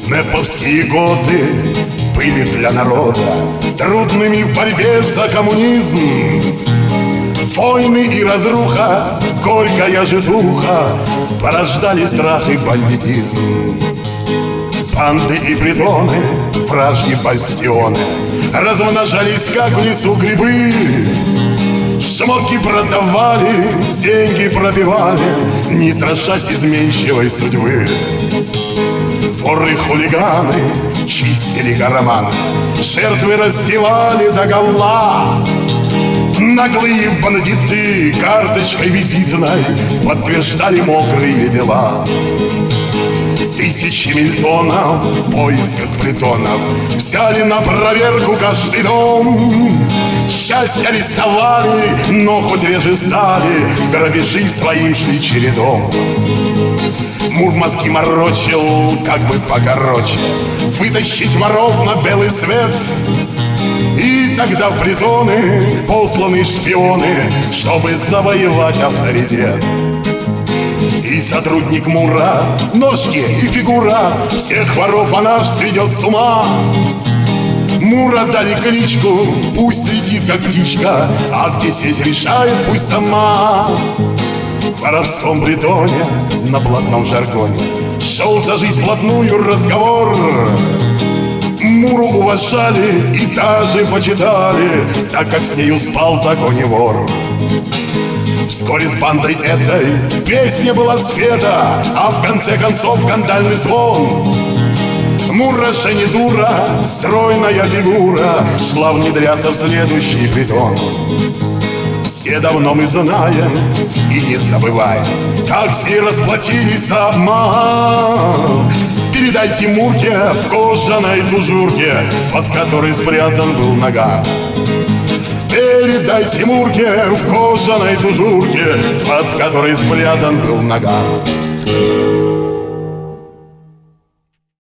Нэповские годы были для народа трудными в борьбе за коммунизм. Войны и разруха, горькая житуха порождали страх и бандитизм. Банды и притоны, вражьи бастионы размножались, как в лесу грибы. Шмотки продавали, деньги пробивали, не страшась изменчивой судьбы. Воры-хулиганы чистили карманы, жертвы раздевали догола. Наглые бандиты карточкой визитной подтверждали мокрые дела. Тысячи мильтонов в поисках притонов взяли на проверку каждый дом. Счастье арестовали, но хоть реже стали, грабежи своим шли чередом. Мур мозги морочил, как бы покороче, вытащить воров на белый свет. И тогда в притоны посланы шпионы, чтобы завоевать авторитет. И сотрудник Мура, ножки и фигура, всех воров она ж сведет с ума. Мура дали кличку, пусть летит как птичка, а где сеть решает, пусть сама. В воровском притоне на блатном жаргоне шел за жизнь блатную разговор. Муру уважали и даже почитали, так как с нею спал в законе вор. Вскоре с бандой этой песня была спета, а в конце концов скандальный звон. Мура же не дура, стройная фигура шла внедряться в следующий притон. Все давно мы знаем и не забываем, как все расплатились за обман. Передайте Мурке в кожаной тужурке, под которой спрятан был наган. Передайте Мурке в кожаной тужурке, под которой спрятан был наган.